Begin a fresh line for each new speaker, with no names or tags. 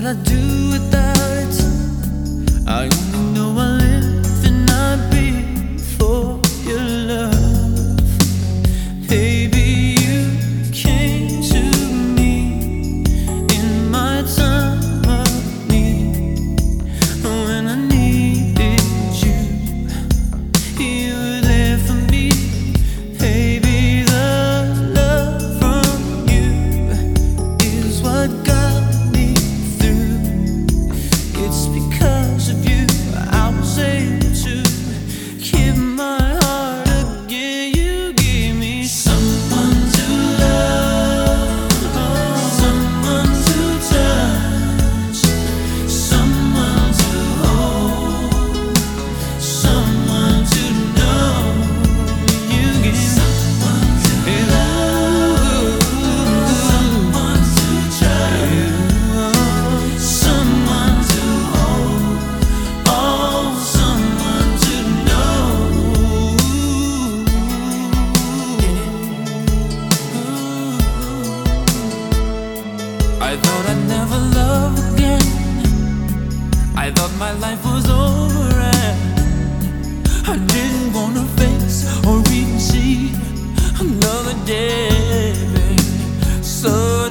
I do without it? I only know I live and I breathe for your love. Baby, you came to me in my time of need. When I needed you, you were there for me. Baby, the love from you is what got me through. It's because of you I was able to keep my heart again. You gave me someone to love, someone to touch, someone to hold, someone to know. You gave me someone to love, someone to touch, someone to hold, oh, someone to know. I thought I'd never love again. I thought my life was over and I didn't wanna face or even see another day. So